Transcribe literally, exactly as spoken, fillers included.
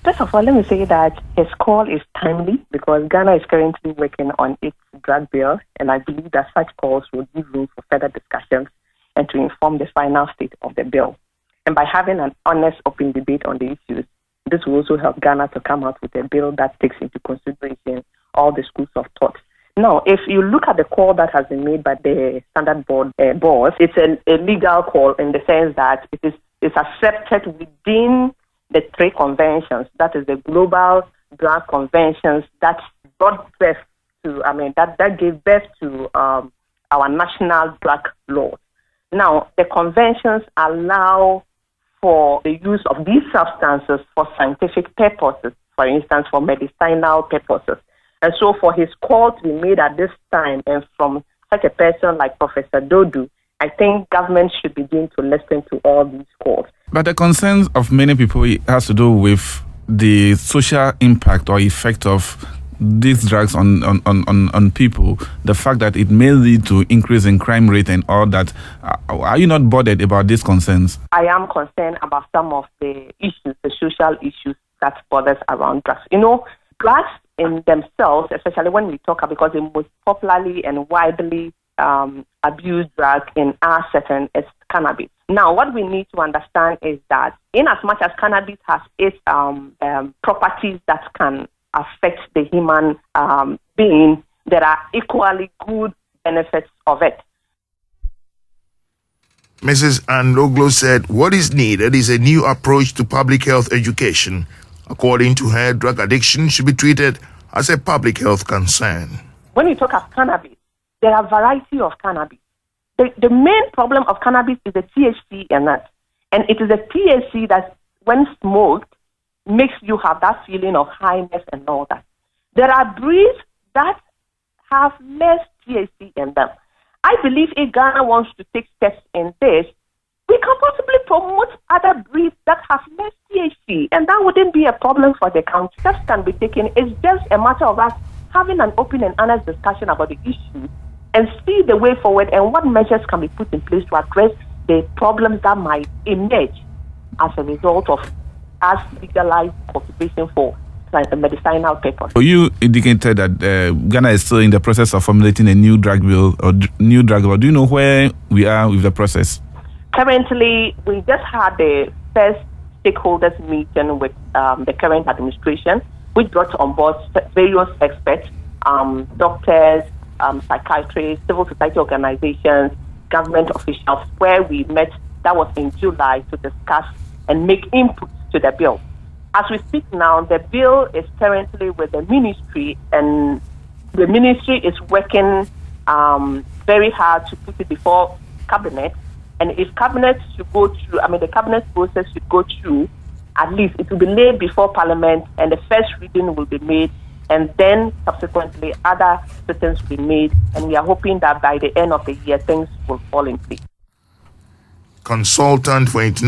First of all, let me say that his call is timely because Ghana is currently working on its drug bill, and I believe that such calls will give room for further discussions and to inform the final state of the bill. And by having an honest, open debate on the issues, this will also help Ghana to come out with a bill that takes into consideration all the schools of thought. Now, if you look at the call that has been made by the Standard Board uh, boss, it's a, a legal call in the sense that it is it's accepted within the three conventions, that is the global drug conventions that brought birth to, I mean, that, that gave birth to um, our national drug laws. Now, the conventions allow for the use of these substances for scientific purposes, for instance, for medicinal purposes. And so for his call to be made at this time and from such a person like Professor Dodu, I think government should begin to listen to all these calls. But the concerns of many people has to do with the social impact or effect of these drugs on, on, on, on people, the fact that it may lead to increase in crime rate and all that. Are you not bothered about these concerns? I am concerned about some of the issues, the social issues that bothers around drugs. You know, drugs in themselves, especially when we talk about, because the most popularly and widely um, abused drug in our setting is cannabis. Now, what we need to understand is that in as much as cannabis has its um, um, properties that can affect the human um, being, there are equally good benefits of it. Missus Anloglo said what is needed is a new approach to public health education. According to her, drug addiction should be treated as a public health concern. When you talk of cannabis, there are a variety of cannabis. The, the main problem of cannabis is the T H C in it. And it is the T H C that, when smoked, makes you have that feeling of highness and all that. There are breeds that have less T H C in them. I believe if Ghana wants to take steps in this, we can possibly promote other breeds that have less T H C, and that wouldn't be a problem for the country. Steps can be taken. It's just a matter of us having an open and honest discussion about the issue and see the way forward and what measures can be put in place to address the problems that might emerge as a result of us legalized cultivation for like a medicinal purpose. So you indicated that uh, Ghana is still in the process of formulating a new drug bill or d- new drug law. Do you know where we are with the process? Currently, we just had the first stakeholders meeting with um, the current administration, which brought on board various experts, um, doctors, um, psychiatrists, civil society organizations, government officials, where we met. That was in July to discuss and make input to the bill. As we speak now, the bill is currently with the ministry, and the ministry is working um, very hard to put it before cabinet. And if cabinet should go through, I mean, the cabinet process should go through, at least it will be laid before parliament, and the first reading will be made, and then subsequently other sittings will be made. And we are hoping that by the end of the year, things will fall in place. Consultant for international